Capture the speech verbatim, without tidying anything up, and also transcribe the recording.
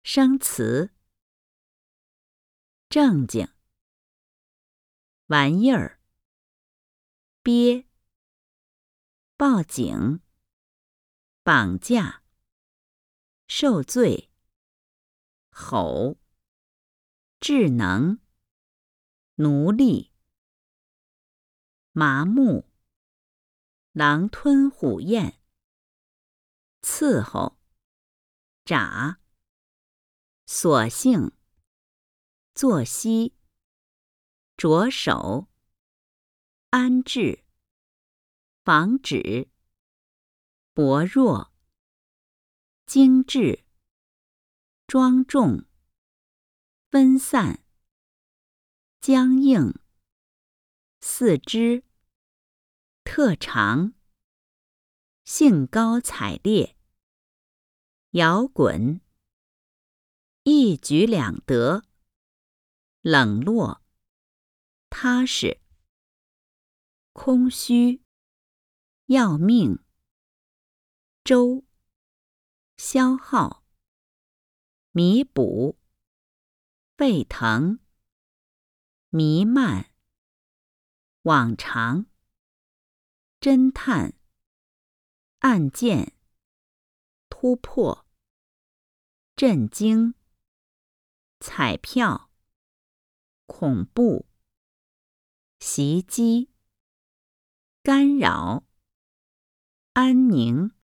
生词，正经，玩意儿，憋，报警，绑架，受罪，吼，智能，奴隶，麻木，狼吞虎咽，伺候，眨，索性，作息，着手，安置，防止，薄弱，精致，庄重，分散，僵硬，四肢，特长，兴高采烈，摇滚，一举两得，冷落，踏实，空虚，要命，周，消耗，弥补，沸腾，弥漫，往常，侦探，案件，突破，震惊，彩票，恐怖，袭击，干扰，安宁。